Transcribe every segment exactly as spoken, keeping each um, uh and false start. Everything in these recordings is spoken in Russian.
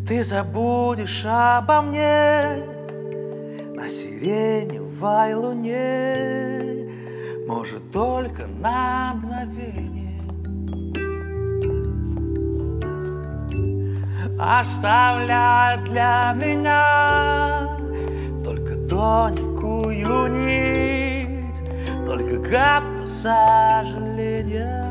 Ты забудешь обо мне на сиреневой луне, может, только на мгновение. Оставляя для меня только тоненькую нить, только каплю сожаления,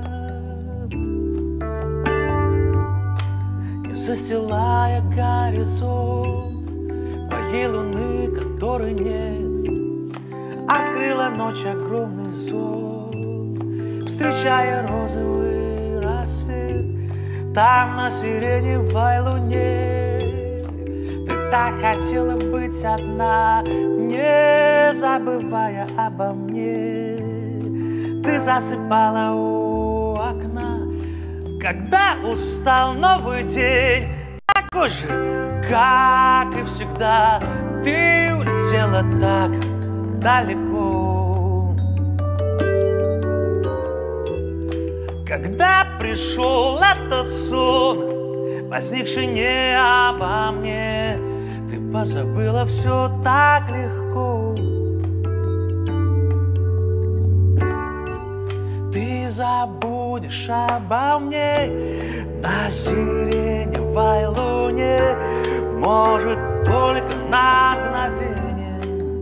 не застилая горизонт твоей луны, которой нет. Открыла ночь огромный зон, встречая розовый рассвет. Там на сиреневой луне ты так хотела быть одна, не забывая обо мне. Ты засыпала у окна, когда устал новый день, такой же, как и всегда. Ты улетела так далеко. Когда пришел этот сон, возникший не обо мне, ты позабыла все так легко. Ты забудешь обо мне на сиреневой луне, может, только на мгновение,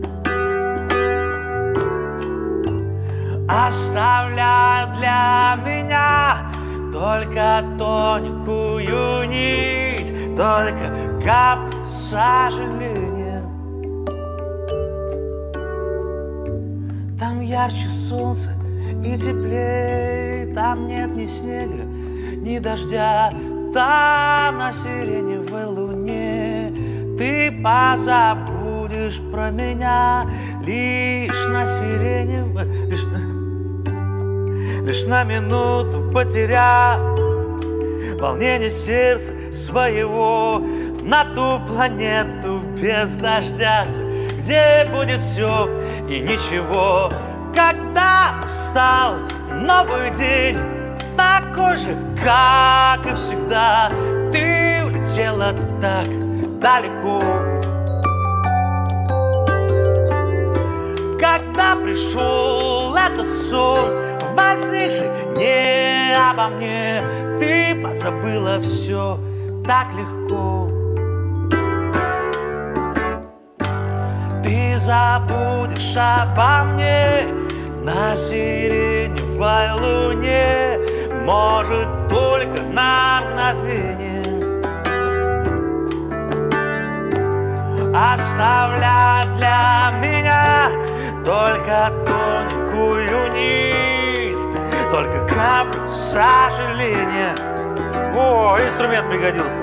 оставляя для меня только тоненькую нить, только каплю сожаления. Там ярче солнце и теплее, там нет ни снега, ни дождя. Там на сиреневой луне ты позабудешь про меня лишь на сиреневой, лишь на, лишь на минуту потеряв волнение сердца своего на ту планету без дождя, где будет все и ничего. Когда стал новый день, такой же, как и всегда, ты улетела так далеко. Когда пришел этот сон, возникший не обо мне, ты позабыла все так легко. Ты забудешь обо мне на сиреневой луне, может, только на мгновение, оставляя для меня только тоненькую нить, только каплю сожаления. О, инструмент пригодился.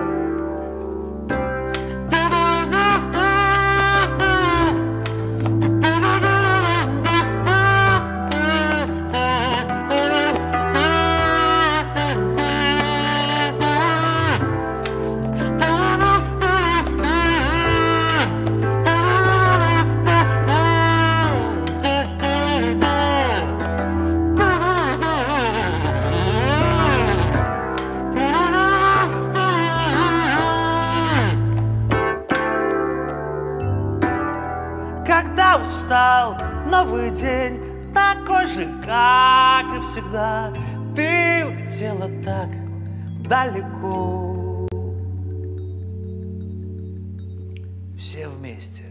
Когда устал новый день, такой же, как и всегда, ты улетела так далеко. Все вместе.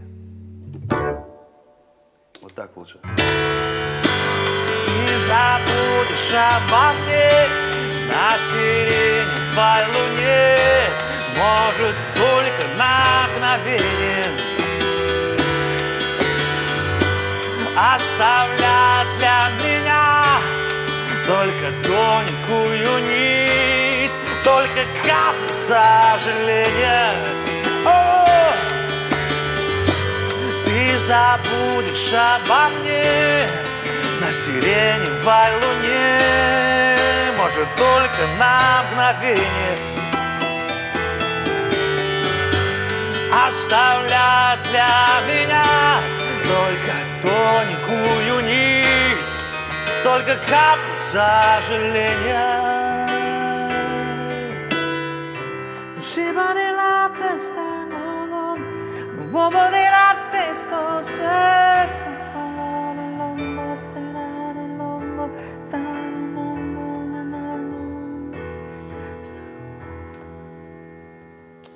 Вот так лучше. Ты забудешь обо мне на сиреневой луне, может, только на мгновение, оставляя для меня только тоненькую нить, только каплю сожаления. О! Ты забудешь обо мне на сиреневой луне, может, только на мгновение, оставляя для меня только тоненькую нить, только каплю сожаления. nella testa, un uomo della stessa sé.